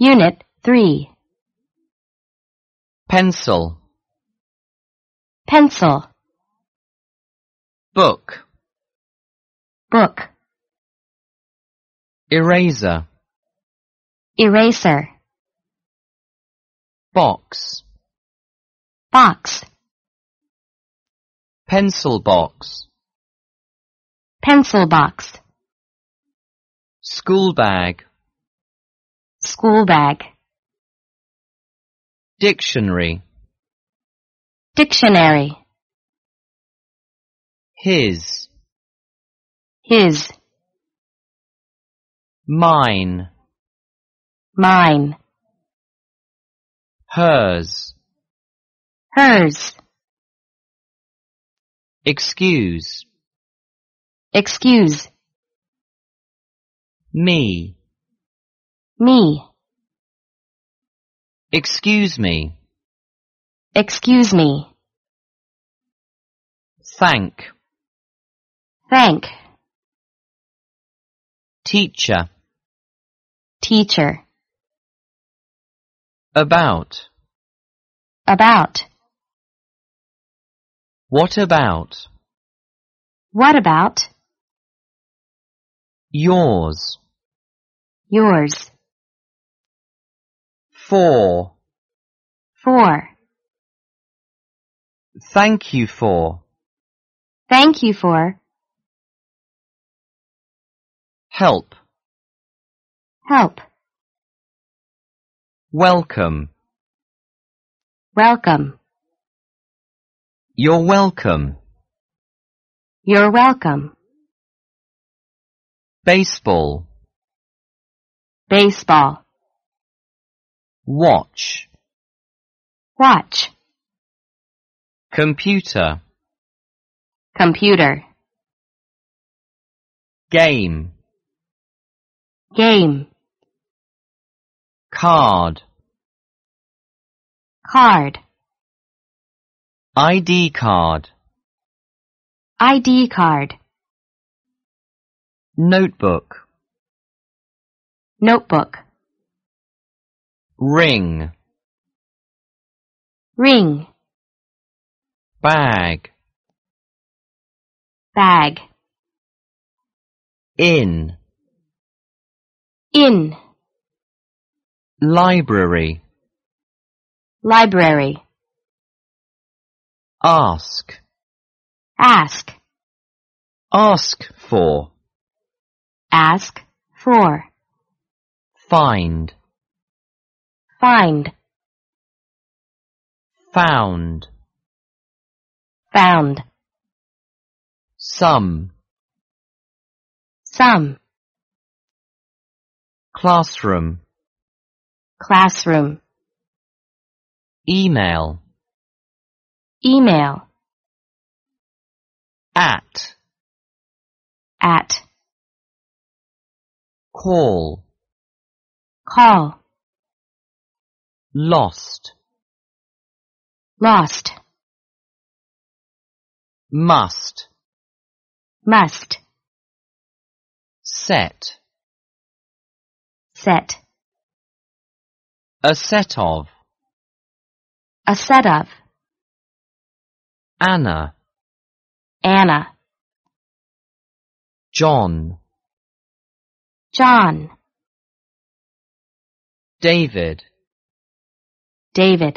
Unit 3. Pencil. Pencil. Book. Book. Eraser. Eraser. Box. Box. Pencil box. Pencil box. School bag. School bag. Dictionary. Dictionary. His. His. Mine. Mine. Hers. Hers. Excuse. Excuse. Me. Me. Excuse me. Excuse me. Thank. Thank. Teacher. Teacher. About. About. What about? What about? Yours. Yours. For. For. Thank you for. Thank you for. Help. Help. Welcome. Welcome. You're welcome. You're welcome. Baseball. Baseball. Watch. Watch. Computer. Computer. Game. Game. Card. Card. ID card. ID card. Notebook. Notebook. Ring. Ring. Bag. Bag. In. In. Library. Library. Ask. Ask. Ask for. Ask for. Find. Find. Found. Found. Some. Some. Classroom. Classroom. Email. Email. At. At. Call. Call. Lost. Lost. Must. Must. Set. Set. A set of. A set of. Anna. Anna. John. John. David. David.